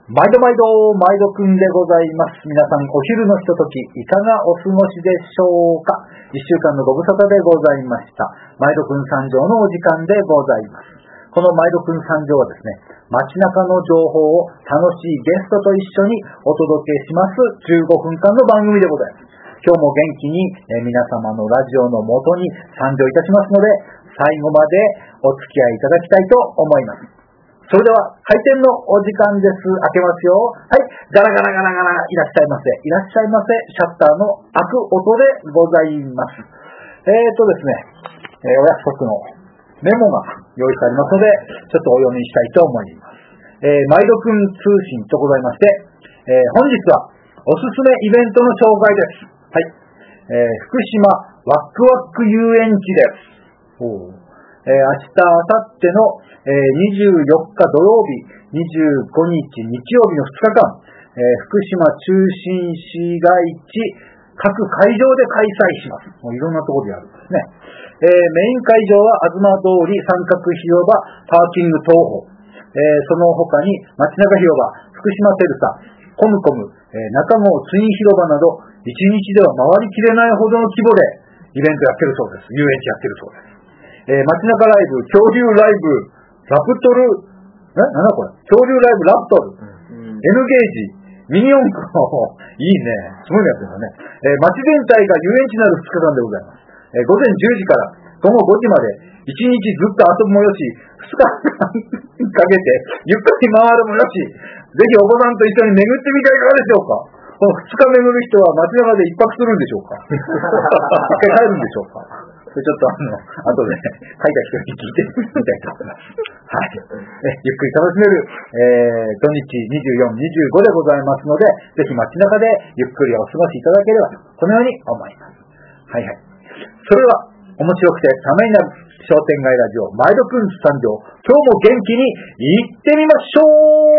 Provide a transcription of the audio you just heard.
毎度くんでございます。皆さんお昼のひとときいかがお過ごしでしょうか。一週間のご無沙汰でございました。毎度くん参上のお時間でございます。この毎度くん参上はですね、街中の情報を楽しいゲストと一緒にお届けします15分間の番組でございます。今日も元気に皆様のラジオのもとに参上いたしますので、最後までお付き合いいただきたいと思います。それでは開店のお時間です。開けますよ。はい、ガラガラガラガラ、いらっしゃいませ。いらっしゃいませ。シャッターの開く音でございます。ですね、お約束のメモが用意してありますので、ちょっとお読みしたいと思います。毎度くん通信とございまして、本日はおすすめイベントの紹介です。はい、福島ワクワク遊園地です。明日、明後日の24日土曜日、25日日曜日の2日間、福島中心市街地各会場で開催します。もういろんなところでやるんですね。メイン会場は東通り、三角広場、パーキング東宝、その他に街中広場、福島テルサ、コムコム、中郷ツイン広場など、1日では回りきれないほどの規模でイベントやってるそうです。遊園地やってるそうです。街中ライブ、恐竜ライブ、ラプトル、なんだこれ、恐竜ライブラプトル、N ゲージ、ミニ四駆の、いいね、すごいのやってるんだね。街全体が遊園地なる2日間でございます。午前10時から午後5時まで、1日ずっと遊ぶもよし、2日間かけてゆっくり回るもよし、ぜひお子さんと一緒に巡ってみてはいかがでしょうか。この2日巡る人は街中で一泊するんでしょうか。一回帰るんでしょうか。ちょっと後で書いた人に聞いてみたいと思います。はい。ゆっくり楽しめる、土日24、25でございますので、ぜひ街中でゆっくりお過ごしいただければ、このように思います。はいはい。それでは、面白くてためになる商店街ラジオ、毎度くん参上。今日も元気に行ってみましょう。